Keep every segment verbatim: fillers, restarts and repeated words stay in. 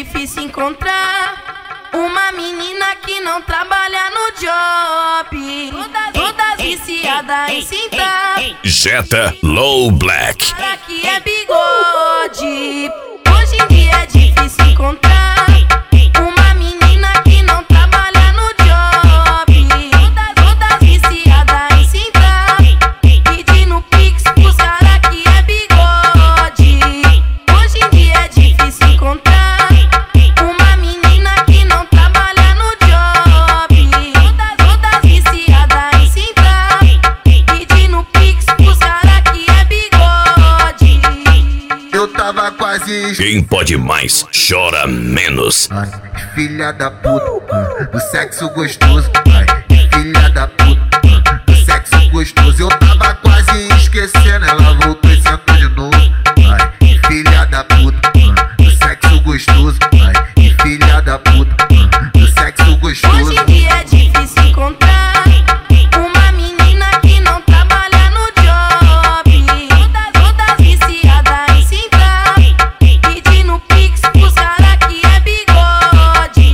difícil encontrar uma menina que não trabalha no job. Todas, todas viciadas em cintar. Jetta Low Black. Cara que é bigode. Hoje em dia é difícil encontrar uma menina que não trabalha no job. Todas, todas viciadas em cintar. Pedindo pix pros cara que é bigode. Hoje em dia é difícil encontrar uma menina que não trabalha no job. Todas, todas viciadas em cintar. Pedindo pix pros cara que é bigode. Eu tava quase. Quem pode mais, chora menos. Ai, filha da puta, do sexo gostoso. Ai, filha da puta, do sexo gostoso. Eu tava quase esquecendo, ela voltou e sentou de novo. Ai, filha da puta, do sexo gostoso. Ai, filha da puta, do sexo gostoso. Hoje em dia é difícil encontrar uma menina que não trabalha no job. Todas, todas viciadas em cintar. Pedindo pix pros cara que é bigode.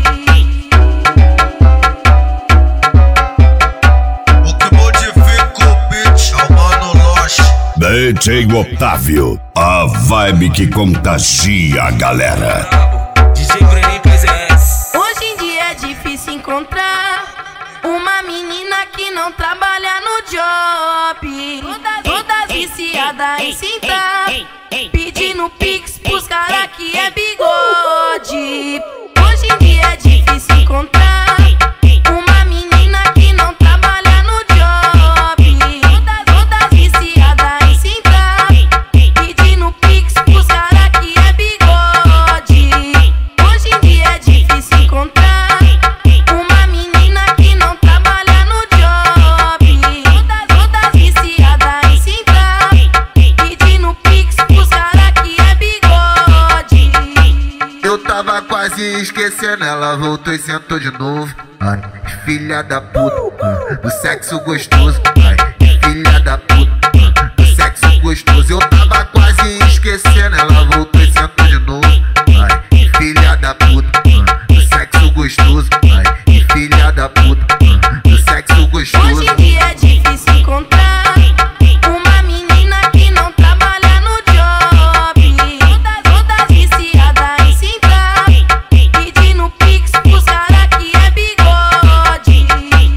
O que modifica o beat é o Mano Loche. D J Otávio, a vibe que contagia a galera. D J Brenin P Z S. Hoje em dia é difícil encontrar uma menina que não trabalha no job. Todas, todas viciadas em cintar. Pedindo pix pros cara que é bigode. Hoje em dia é difícil encontrar uma menina que não trabalha no job. Todas, todas viciadas em cintar. Pedindo pix pros cara que é bigode. Hoje em dia é difícil encontrar uma menina que não trabalha no job. Todas, todas viciadas em cintar. Pedindo pix pros cara que é bigode. Eu tava quase esquecendo, ela voltou e sentou de novo. Ai, filha da puta, do sexo gostoso. Ai, filha da puta, do sexo gostoso. Eu tava quase esquecendo, ela voltou e sentou de novo. Ai, filha da puta, do sexo gostoso. Ai, filha da puta, do sexo gostoso. Hoje em dia é difícil encontrar uma menina que não trabalha no job. Todas, todas viciadas em cintar. Pedindo pix pros cara que é bigode.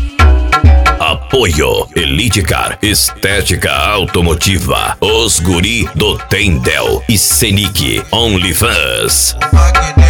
Apoio Elite Car, estética automotiva, os guri do Tendel e Senic OnlyFans. Magnético.